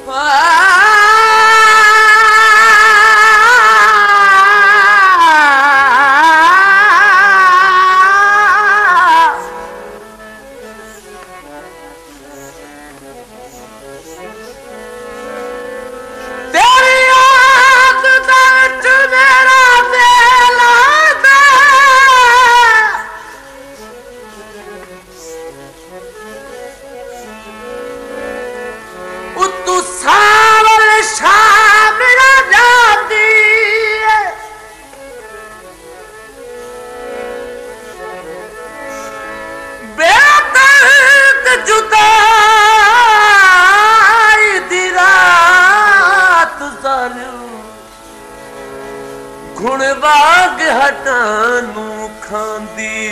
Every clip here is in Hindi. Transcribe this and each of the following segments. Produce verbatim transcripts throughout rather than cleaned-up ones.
गुण बाग हटानू खांदी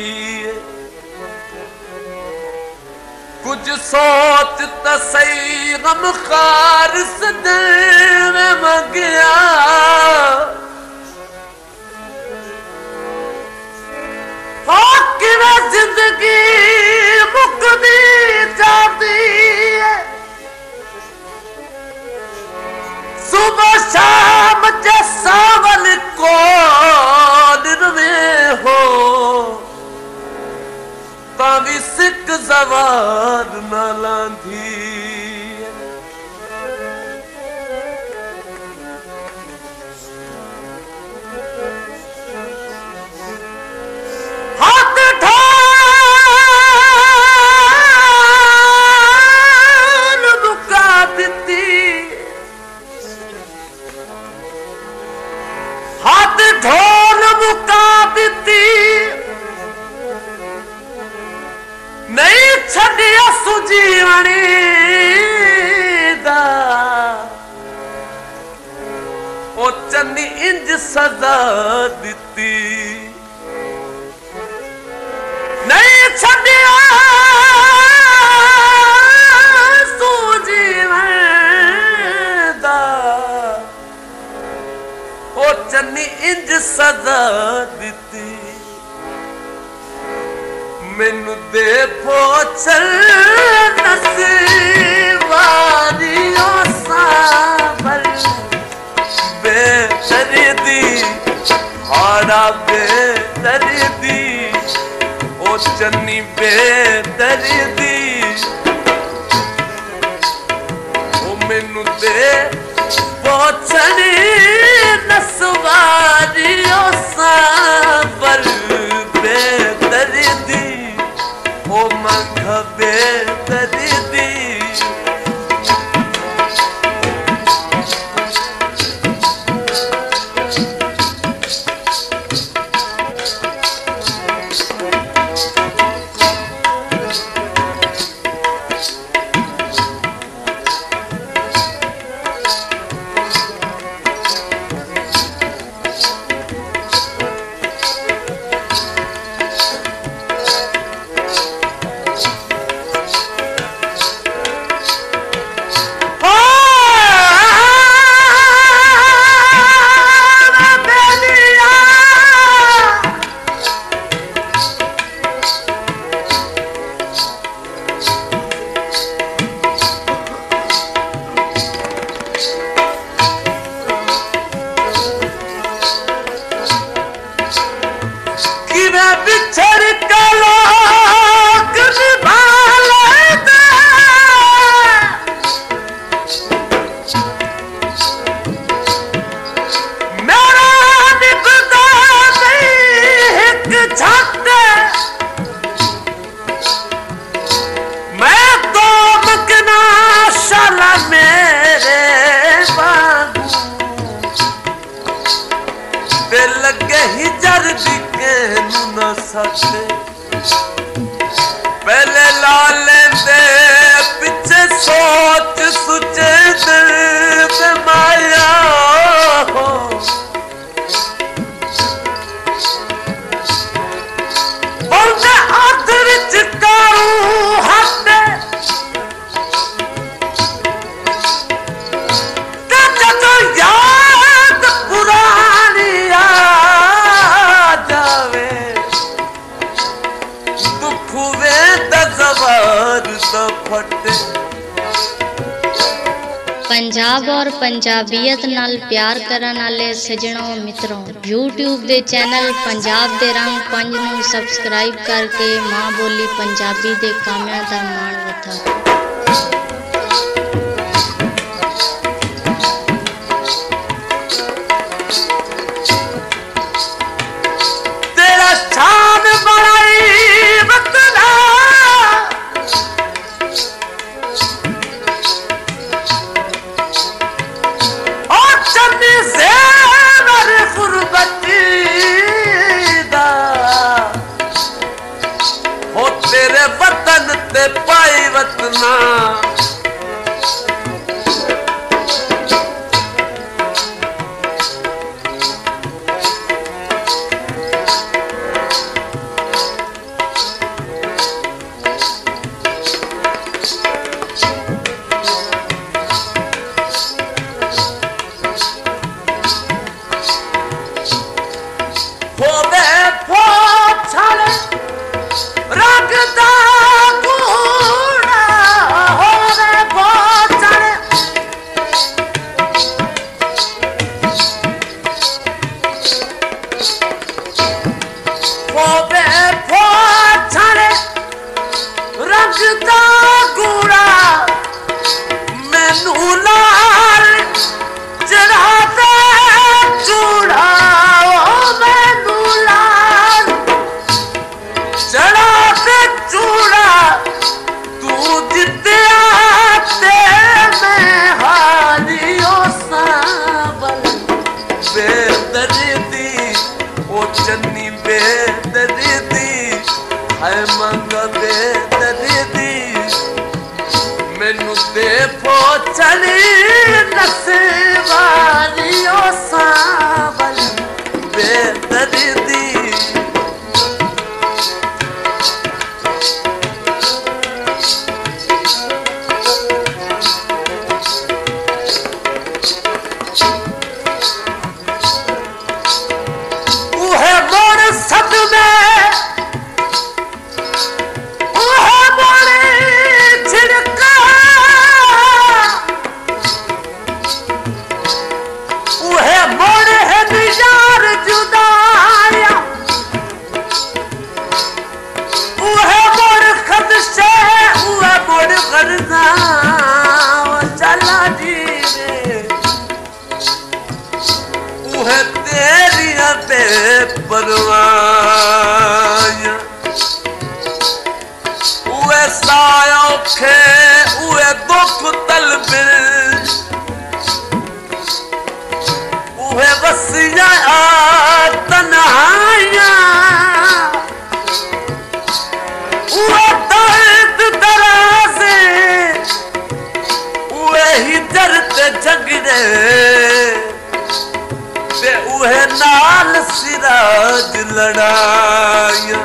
कुछ सोच तसई गम खार सदन में मगिया हक में जिंदगी मुकदी जाती है सुबह शाम जैसावल कौन में हो तावी सिक जवार न लांधी हाथ ढाल मुका देती हाथ ढोल मुका देती नहीं छड़िया सुजीवनी दा ओ चन्नी इंज सदा दिती नहीं छड़िया सुजीवन दा ओ चन्नी इंज सदा दिती मैनू दे पोचल नसीबारियों सावल बेदर्दी हाड़ा बेदर्दी ओ चन्नी बेदर्दी ओ मैनू दे पोचल नसीबारियों सावल बेदर्दी ओ मंग बेदर्दी पहले ला लेंदे पिछे सोच सुचे दिल पे माया हो बोलते हाथ विच करूं हाथ कच्चा तो याद पुरानी आ जावे दुख वे दजवार दा फटे पंजाब और पंजाबीयत नाल प्यार करन वाले सजणों मित्रों, यूट्यूब दे चैनल पंजाब दे रंग पंज नूं सबसक्राइब करके मां बोली पंजाबी दे कामियां दा माण वधा। तेरे वतन ते पाई वतना चन्नी बेदर्दी है मंग बेदर्दी मैनू दे पोचनी नसीबारियों सावल बेदर्दी परवाया उए सायोखे उए दुख तलबिल उए वसिया तन्हाइया उए दर्द दराजे उए हिजर ते झगड़े ते उहे नाल सिराज लड़ाया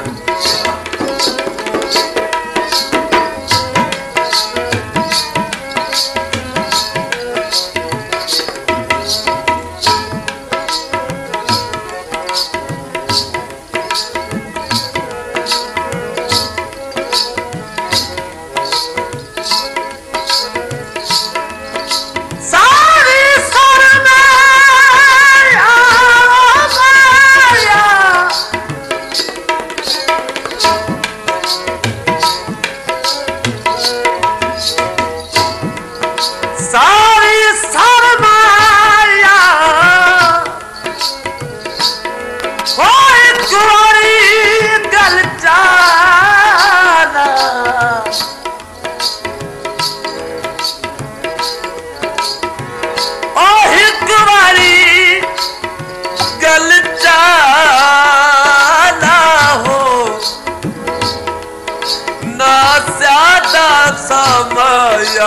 समाया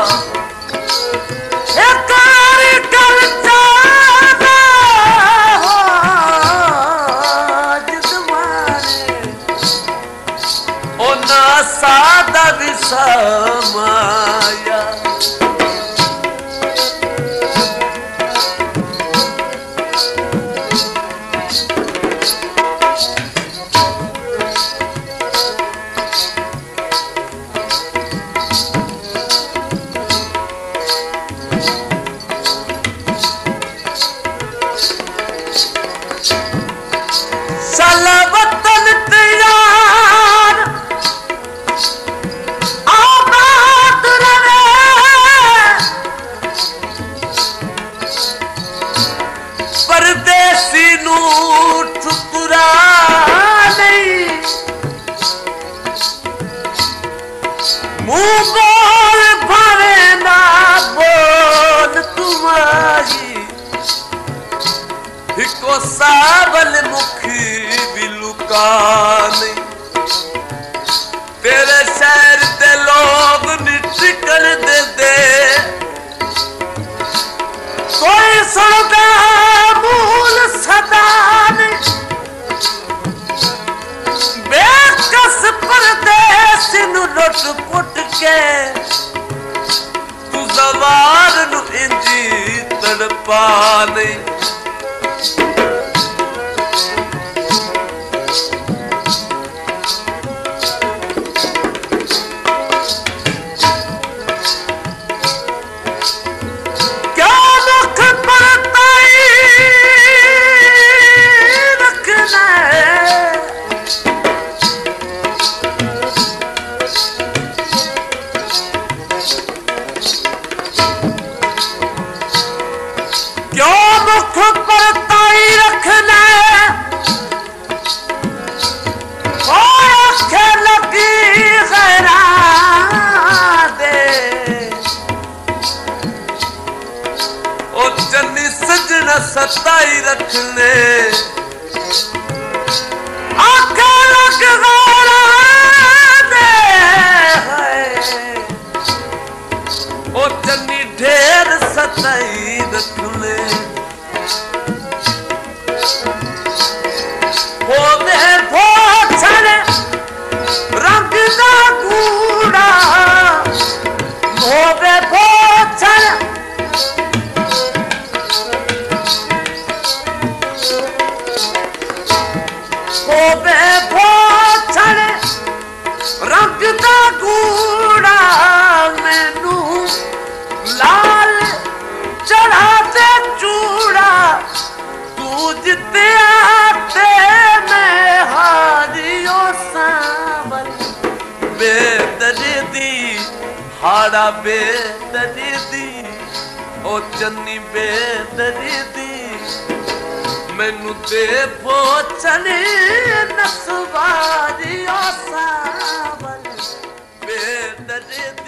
ओ ना सादा भी समाया दूजी तड़पा नहीं। सताई रखने आंखें लग गौरा दे है ओ चन्नी ढेर सताई रखने हो दे भोछड़ रंग ना गूड़ा हो दे भोछड़ रंग दा गूड़ा मैनू लाल चढ़ा दे चूड़ा तू जित्या ते मैं हारियो सावल बेदर्दी हाड़ा बेदर्दी ओ चन्नी बेदर्दी मैनू दे पोचने नसवारी ओ सावल बेदर्दी।